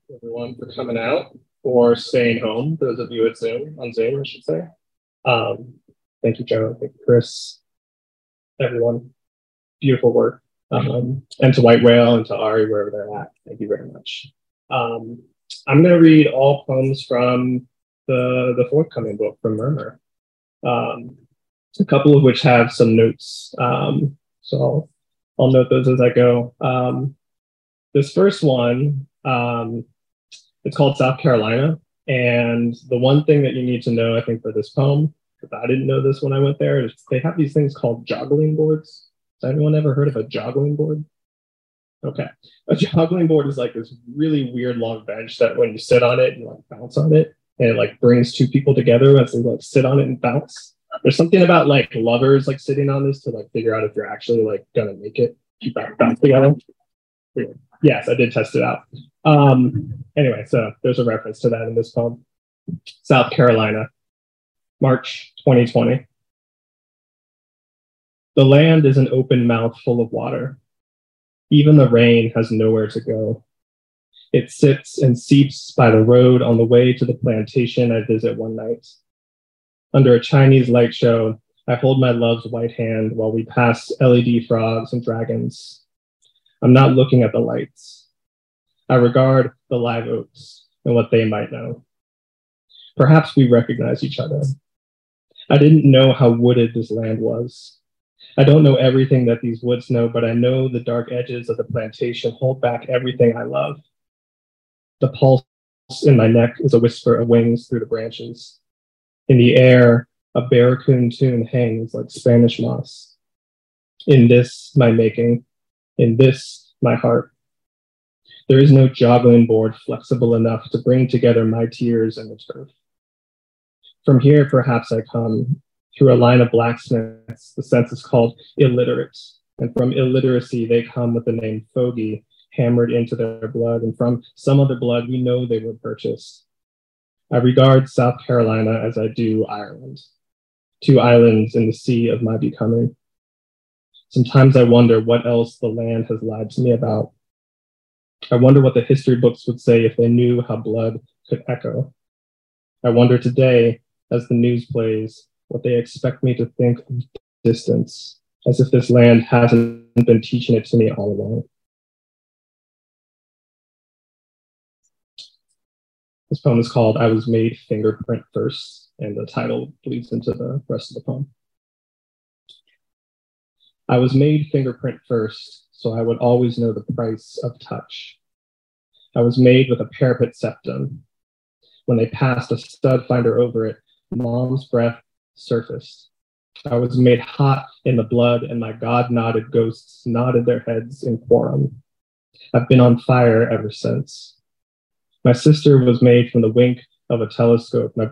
Everyone for coming out or staying home. Those of you at Zoom, on Zoom, I should say. Um, Thank you, Joe. Thank you, Chris. Everyone, beautiful work. And to White Whale and to Ari, wherever they're at, thank you very much. Um, I'm going to read all poems from the forthcoming book from Murmur. Um, a couple of which have some notes. So I'll note those as I go. This first one, it's called South Carolina. And the one thing that you need to know, I think, for this poem, because I didn't know this when I went there, is they have these things called joggling boards. Has anyone ever heard of a joggling board? Okay. A joggling board is like this really weird long bench that when you sit on it, you like bounce on it, and it like brings two people together as they like sit on it and bounce. There's something about like lovers like sitting on this to like figure out if you're actually like gonna make it bounce together. Weird. Yes, I did test it out. Anyway, so there's a reference to that in this poem. South Carolina, March 2020. The land is an open mouth full of water. Even the rain has nowhere to go. It sits and seeps by the road on the way to the plantation I visit one night. Under a Chinese light show, I hold my love's white hand while we pass LED frogs and dragons. I'm not looking at the lights. I regard the live oaks and what they might know. Perhaps we recognize each other. I didn't know how wooded this land was. I don't know everything that these woods know, but I know the dark edges of the plantation hold back everything I love. The pulse in my neck is a whisper of wings through the branches. In the air, a barracoon tune hangs like Spanish moss. In this, my making, in this, my heart. There is no joggling board flexible enough to bring together my tears and the turf. From here, perhaps I come, through a line of blacksmiths, the sense is called illiterate, and from illiteracy they come with the name fogey hammered into their blood, and from some other blood we know they were purchased. I regard South Carolina as I do Ireland, two islands in the sea of my becoming. Sometimes I wonder what else the land has lied to me about. I wonder what the history books would say if they knew how blood could echo. I wonder today, as the news plays, what they expect me to think of distance, as if this land hasn't been teaching it to me all along. This poem is called I Was Made Fingerprint First, and the title bleeds into the rest of the poem. I was made fingerprint first, so I would always know the price of touch. I was made with a parapet septum. When they passed a stud finder over it, mom's breath surfaced. I was made hot in the blood, and my God-nodded ghosts nodded their heads in quorum. I've been on fire ever since. My sister was made from the wink of a telescope. My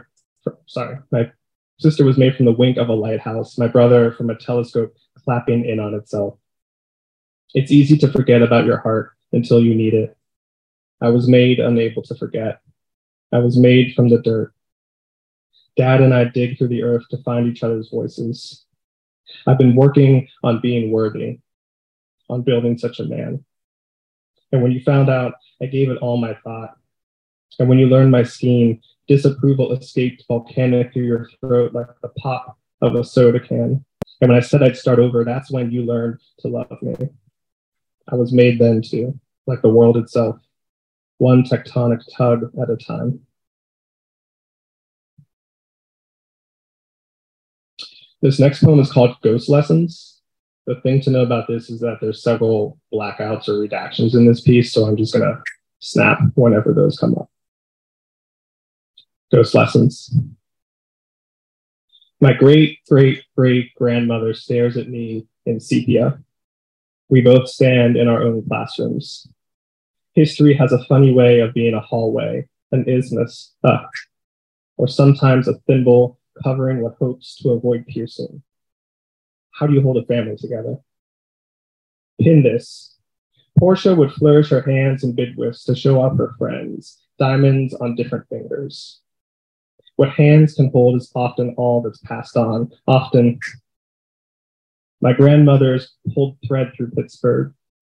sister was made from the wink of a lighthouse. My brother from a telescope clapping in on itself. It's easy to forget about your heart until you need it. I was made unable to forget. I was made from the dirt. Dad and I dig through the earth to find each other's voices. I've been working on being worthy, on building such a man. And when you found out, I gave it all my thought. And when you learned my scheme, disapproval escaped volcanic through your throat like the pop of a soda can. And when I said I'd start over, that's when you learned to love me. I was made then too, like the world itself, one tectonic tug at a time. This next poem is called Ghost Lessons. The thing to know about this is that there's several blackouts or redactions in this piece, so I'm just gonna snap whenever those come up. Ghost Lessons. My great-great-great-grandmother stares at me in sepia. We both stand in our own classrooms. History has a funny way of being a hallway, an isthmus, or sometimes a thimble covering what hopes to avoid piercing. How do you hold a family together? Pin this. Portia would flourish her hands in bidwifts to show off her friends, diamonds on different fingers. What hands can hold is often all that's passed on. Often, my grandmother's pulled thread through Pittsburgh,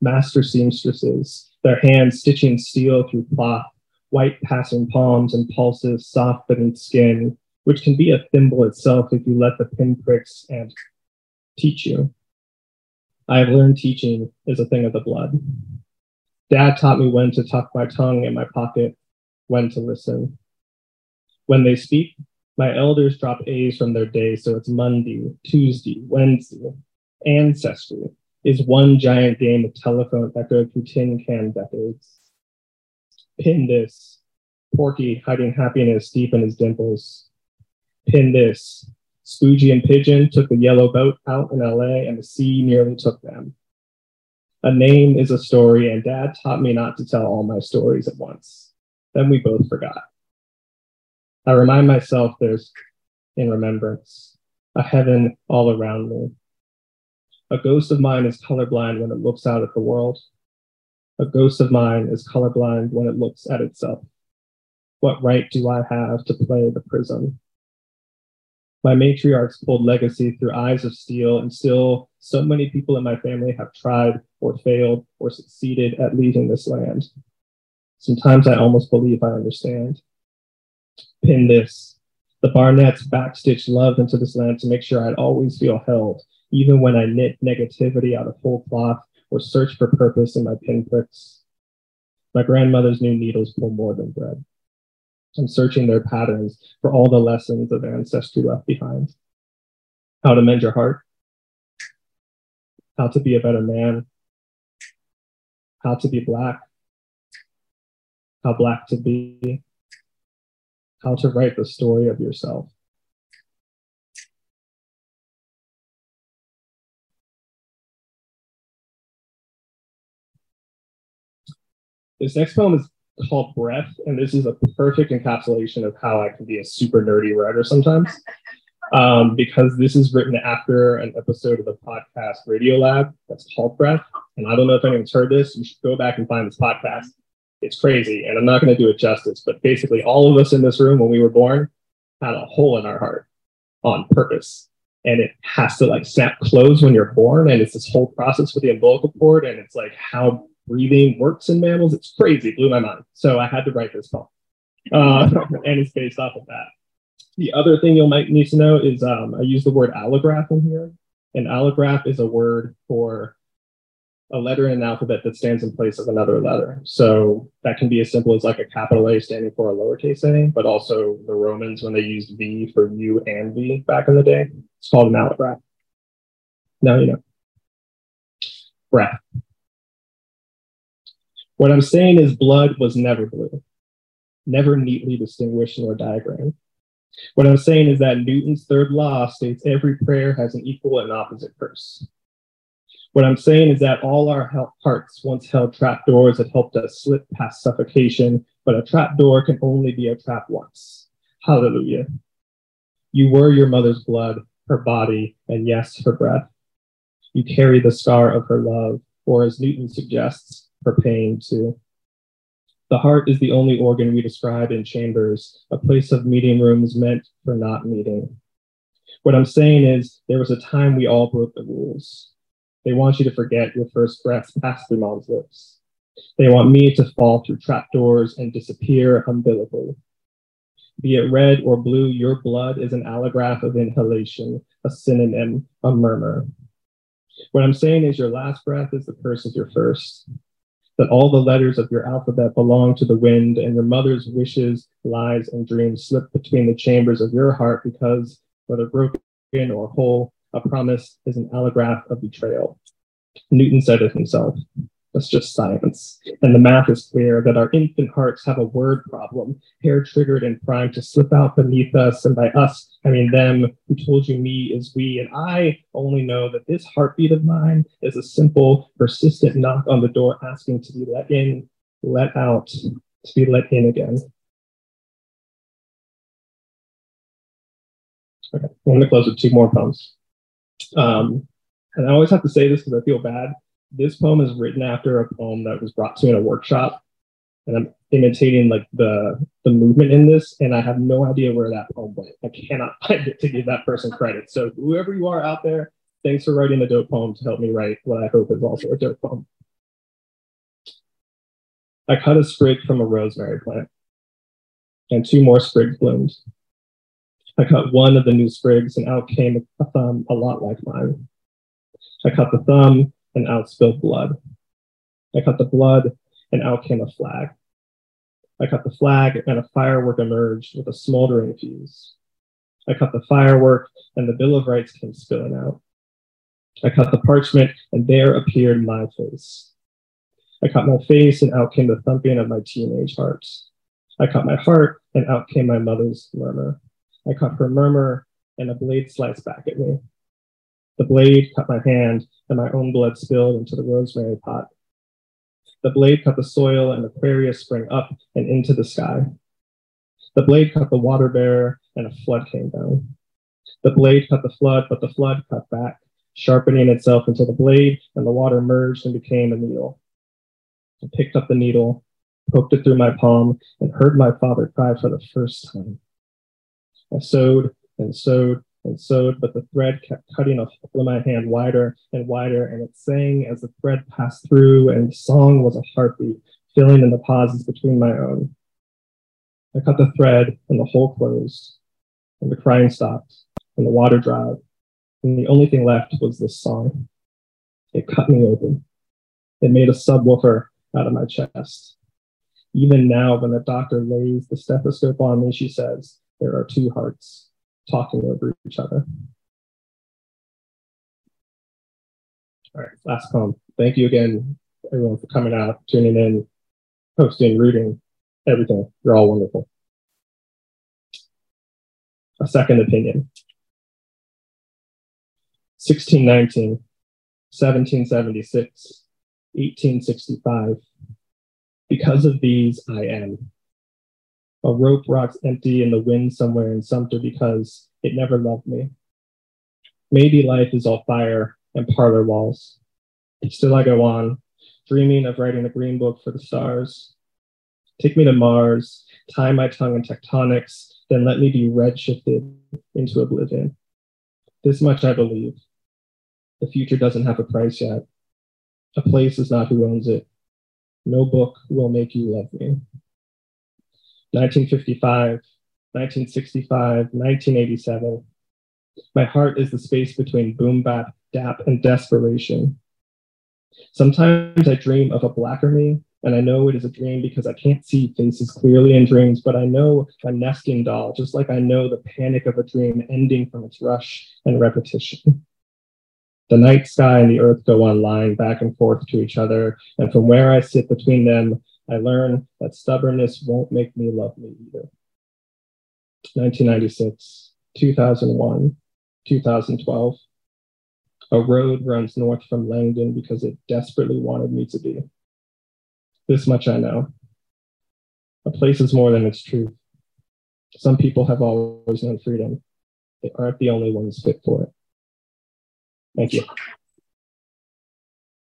master seamstresses, their hands stitching steel through cloth, white passing palms and pulses soft beneath skin, which can be a thimble itself if you let the pinpricks and teach you. I have learned teaching is a thing of the blood. Dad taught me when to tuck my tongue in my pocket, when to listen. When they speak, my elders drop A's from their day, so it's Monday, Tuesday, Wednesday. Ancestry is one giant game of telephone echoed through tin can decades. Pin this, Porky hiding happiness deep in his dimples. Pin this, Spoogie and Pigeon took the yellow boat out in LA and the sea nearly took them. A name is a story, and Dad taught me not to tell all my stories at once. Then we both forgot. I remind myself there's, in remembrance, a heaven all around me. A ghost of mine is colorblind when it looks out at the world. A ghost of mine is colorblind when it looks at itself. What right do I have to play the prism? My matriarchs pulled legacy through eyes of steel, and still so many people in my family have tried or failed or succeeded at leaving this land. Sometimes I almost believe I understand. Pin this. The Barnetts backstitched love into this land to make sure I'd always feel held, even when I knit negativity out of whole cloth or search for purpose in my pinpricks. My grandmothers knew needles pull more than thread. I'm searching their patterns for all the lessons of ancestry left behind. How to mend your heart, how to be a better man, how to be Black, how Black to be, how to write the story of yourself. This next poem is called Breath, and this is a perfect encapsulation of how I can be a super nerdy writer sometimes, because this is written after an episode of the podcast Radio Lab that's called Breath, and I don't know if anyone's heard this. You should go back and find this podcast. It's crazy, and I'm not going to do it justice, but basically all of us in this room when we were born had a hole in our heart on purpose, and it has to like snap closed when you're born, and it's this whole process with the umbilical cord, and it's like how breathing works in mammals. It's crazy, blew my mind. So I had to write this poem, and it's based off of that. The other thing you might need to know is I use the word allograph in here, and allograph is a word for a letter in an alphabet that stands in place of another letter. So that can be as simple as like a capital A standing for a lowercase a, but also the Romans, when they used V for U and V back in the day, it's called an allograph. Now you know. Breath. What I'm saying is blood was never blue, never neatly distinguished nor diagrammed. What I'm saying is that Newton's third law states every prayer has an equal and opposite curse. What I'm saying is that all our hearts once held trapdoors that helped us slip past suffocation, but a trapdoor can only be a trap once. Hallelujah. You were your mother's blood, her body, and yes, her breath. You carry the scar of her love, or as Newton suggests, her pain too. The heart is the only organ we describe in chambers, a place of meeting rooms meant for not meeting. What I'm saying is there was a time we all broke the rules. They want you to forget your first breaths passed through mom's lips. They want me to fall through trapdoors and disappear umbilically. Be it red or blue, your blood is an allograph of inhalation, a synonym, a murmur. What I'm saying is your last breath is the curse of your first. That all the letters of your alphabet belong to the wind, and your mother's wishes, lies, and dreams slip between the chambers of your heart because, whether broken or whole, a promise is an allograph of betrayal. Newton said it himself. That's just science. And the math is clear that our infant hearts have a word problem, hair-triggered and primed to slip out beneath us, and by us, I mean them. Who told you me is we, and I only know that this heartbeat of mine is a simple, persistent knock on the door asking to be let in, let out, to be let in again. Okay, I'm going to close with two more poems. And I always have to say this because I feel bad. This poem is written after a poem that was brought to me in a workshop, and I'm imitating like the movement in this, and I have no idea where that poem went. I cannot find it to give that person credit. So whoever you are out there, thanks for writing a dope poem to help me write what I hope is also a dope poem. I cut a sprig from a rosemary plant, and two more sprigs bloomed. I cut one of the new sprigs, and out came a thumb a lot like mine. I cut the thumb, and out spilled blood. I cut the blood, and out came a flag. I cut the flag, and a firework emerged with a smoldering fuse. I cut the firework, and the Bill of Rights came spilling out. I cut the parchment, and there appeared my face. I cut my face, and out came the thumping of my teenage heart. I cut my heart, and out came my mother's murmur. I cut her murmur, and a blade sliced back at me. The blade cut my hand, and my own blood spilled into the rosemary pot. The blade cut the soil, and Aquarius sprang up and into the sky. The blade cut the water bearer, and a flood came down. The blade cut the flood, but the flood cut back, sharpening itself into the blade, and the water merged and became a needle. I picked up the needle, poked it through my palm, and heard my father cry for the first time. I sewed and sewed and sewed, but the thread kept cutting a hole in my hand wider and wider, and it sang as the thread passed through, and the song was a heartbeat, filling in the pauses between my own. I cut the thread, and the hole closed, and the crying stopped, and the water dried, and the only thing left was this song. It cut me open. It made a subwoofer out of my chest. Even now, when the doctor lays the stethoscope on me, she says, there are two hearts talking over each other. All right, last poem. Thank you again, everyone, for coming out, tuning in, posting, reading, everything. You're all wonderful. A second opinion. 1619, 1776, 1865. Because of these, I am. A rope rocks empty in the wind somewhere in Sumter because it never loved me. Maybe life is all fire and parlor walls. Still I go on, dreaming of writing a green book for the stars. Take me to Mars, tie my tongue in tectonics, then let me be redshifted into oblivion. This much I believe. The future doesn't have a price yet. A place is not who owns it. No book will make you love me. 1955, 1965, 1987. My heart is the space between boom bap, dap, and desperation. Sometimes I dream of a blacker me, and I know it is a dream because I can't see faces clearly in dreams, but I know a nesting doll, just like I know the panic of a dream ending from its rush and repetition. The night sky and the earth go on lying back and forth to each other, and from where I sit between them, I learn that stubbornness won't make me love me either. 1996, 2001, 2012. A road runs north from Langdon because it desperately wanted me to be. This much I know. A place is more than its truth. Some people have always known freedom. They aren't the only ones fit for it. Thank you.